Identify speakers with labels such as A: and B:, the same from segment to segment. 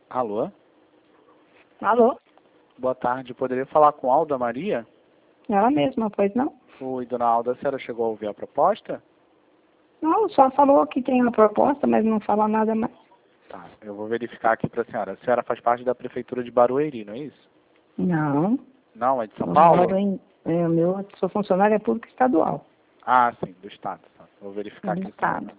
A: Alô?
B: Alô?
A: Boa tarde. Poderia falar com Alda Maria?
B: Ela mesma, pois não?
A: Oi, dona Alda, a senhora chegou a ouvir a proposta?
B: Não, só falou que tem uma proposta, mas não fala nada mais.
A: Tá, eu vou verificar aqui para a senhora. A senhora faz parte da prefeitura de Barueri, não é isso?
B: Não.
A: Não, é de São
B: Eu
A: Paulo?
B: moro sou funcionária pública estadual.
A: Ah, sim, do estado. Tá. Vou verificar
B: Do
A: aqui.
B: estado.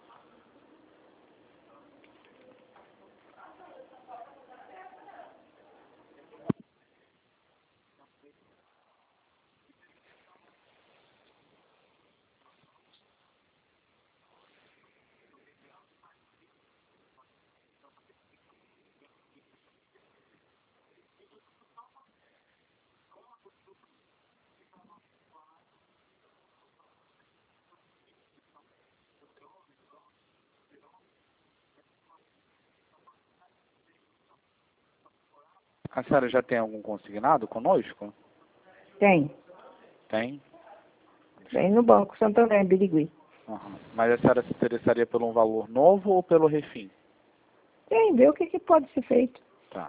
A: A senhora já tem algum consignado conosco?
B: Tem.
A: Tem?
B: Tem no Banco Santander, em Birigui.
A: Uhum. Mas a senhora se interessaria por um valor novo ou pelo refim?
B: Tem, vê o que pode ser feito.
A: Tá.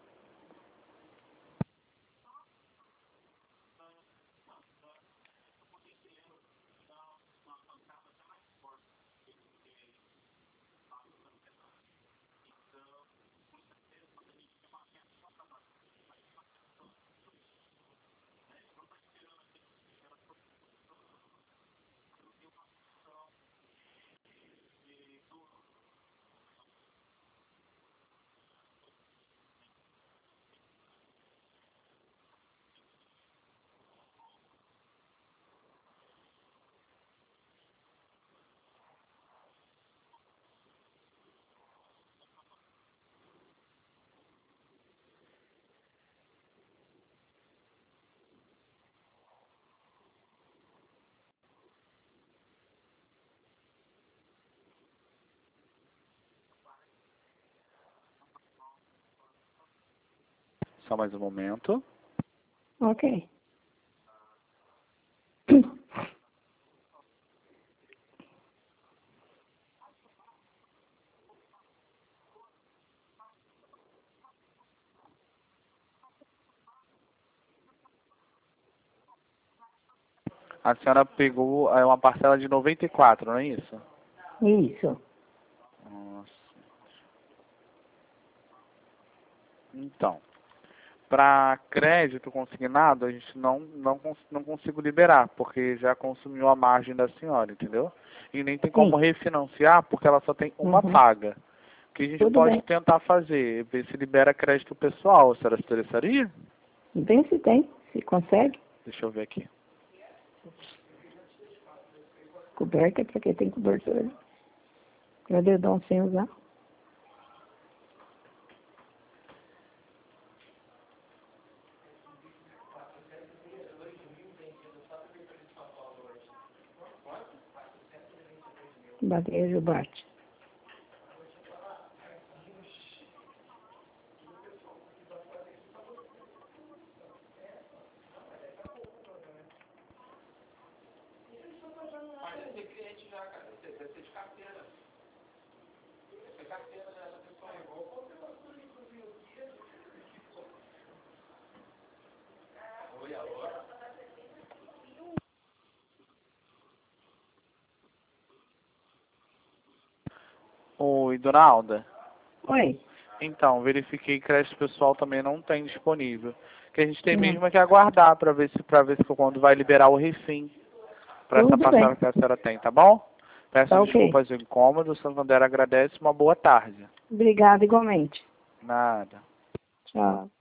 A: Só mais um momento.
B: Ok.
A: A senhora pegou uma parcela de 94, não é isso?
B: Isso.
A: Nossa. Então, para crédito consignado, a gente não consigo liberar, porque já consumiu a margem da senhora, entendeu? E nem tem como
B: Sim.
A: refinanciar, porque ela só tem uma
B: Uhum.
A: paga. O que a gente
B: Tudo
A: pode
B: bem.
A: tentar fazer? Ver se libera crédito pessoal. A senhora se interessaria?
B: Vê se tem, se consegue.
A: Deixa eu ver aqui.
B: Coberta é para quem tem cobertura. Para dedão sem usar. Batejo bate.
A: Oi, dona Alda.
B: Oi.
A: Então, verifiquei que crédito pessoal também não tem disponível. Que a gente tem
B: Não.
A: mesmo é que aguardar para ver se quando vai liberar o refim para essa
B: Tudo bem.
A: parcela que a senhora tem, tá bom? Peço
B: Tá ok.
A: desculpas do incômodo, o Santander agradece, uma boa tarde.
B: Obrigada igualmente.
A: Nada.
B: Tchau.